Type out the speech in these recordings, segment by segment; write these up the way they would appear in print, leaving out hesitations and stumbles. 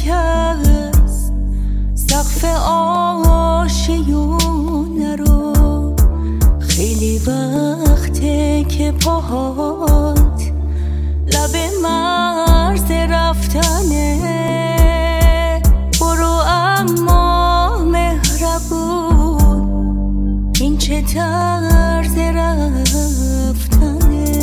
شکست سقف آشیونه رو، خیلی وقته که پاهات لب مرز رفتنه. برو اما مهربون، این چه طرز رفتنه.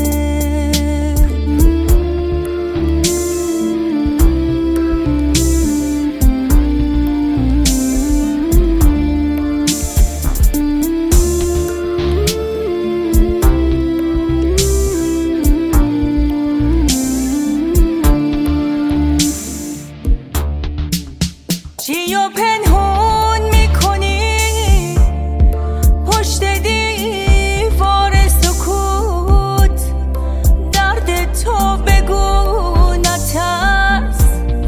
چی و پنهون میکنی پشت دیوار سکوت؟ درد تو بگو نترس،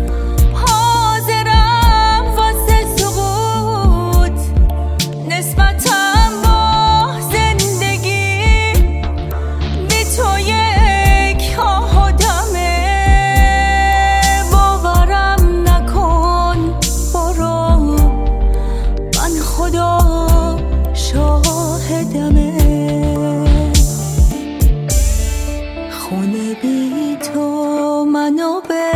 حاضرم واسه سقوط. نسبتم با زندگی بی تو یک آدمه. باورم نکن، خدا شاهدمه. خونه بی تو منو به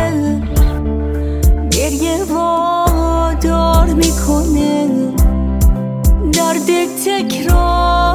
گریه وادار میکنه. درد تکرار